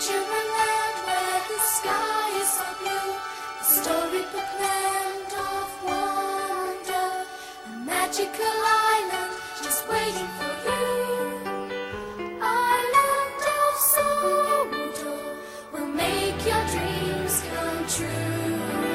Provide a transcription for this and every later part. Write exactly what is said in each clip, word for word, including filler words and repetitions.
To a land where the sky is so blue, a storybook land of wonder, a magical island just waiting for you. Island of Sodor will make your dreams come true.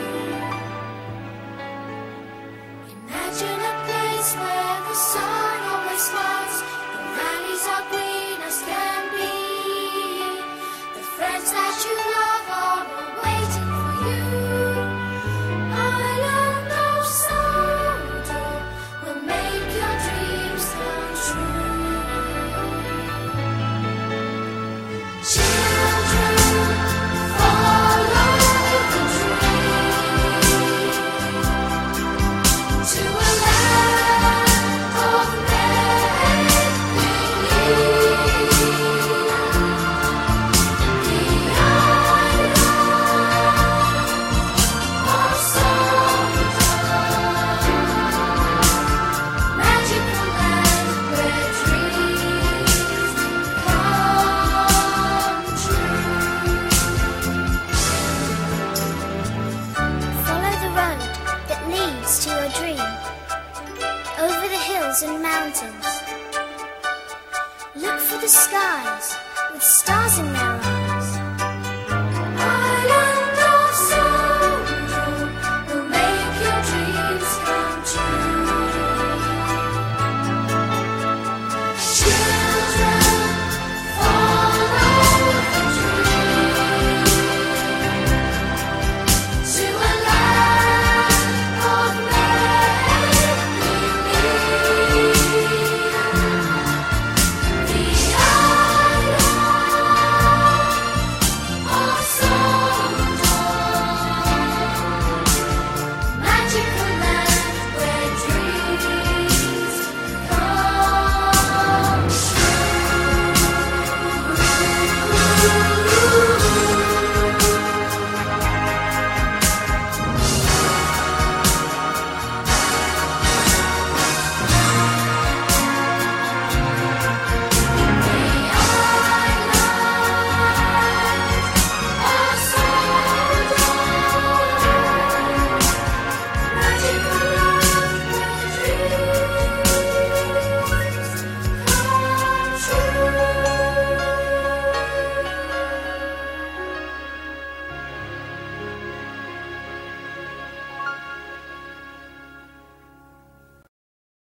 Imagine a place where the sun always smiles, the valleys are green as can be. The friends that you love are all waiting for you. Island of Sodor will make your dreams come true. Children, follow the dream to a land of make-believe. The island of Sodor, magical land where dreams come true. Follow the road that leads to your dream, over the hills and mountains. Look for the skies with stars